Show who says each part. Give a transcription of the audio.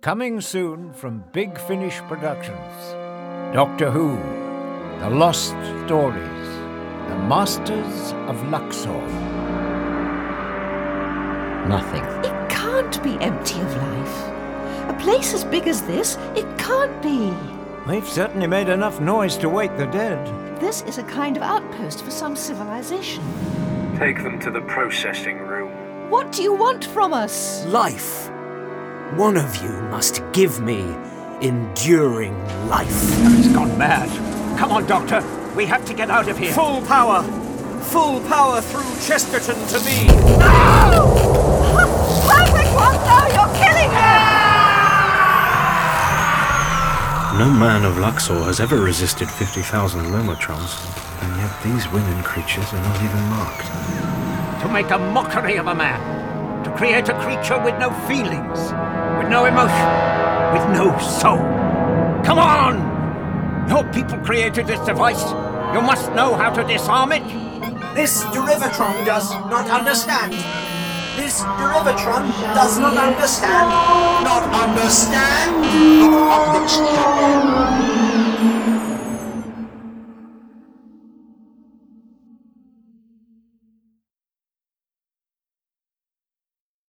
Speaker 1: Coming soon from Big Finish Productions. Doctor Who, The Lost Stories, The Masters of Luxor.
Speaker 2: Nothing.
Speaker 3: It can't be empty of life. A place as big as this, it can't be.
Speaker 1: We've certainly made enough noise to wake the dead.
Speaker 3: This is a kind of outpost for some civilization.
Speaker 4: Take them to the processing room.
Speaker 3: What do you want from us?
Speaker 2: Life. One of you must give me enduring life.
Speaker 1: He's gone mad. Come on, Doctor. We have to get out of here.
Speaker 2: Full power! Full power through Chesterton to me!
Speaker 3: No! Everyone, no, you're killing her!
Speaker 5: No man of Luxor has ever resisted 50,000 Lomatrons, and yet these women creatures are not even marked.
Speaker 1: To make a mockery of a man. To create a creature with no feelings, with no emotion, with no soul. Come on! Your people created this device. You must know how to disarm it.
Speaker 6: This Derivatron does not understand. This Derivatron does not understand. Not understand? Not understand.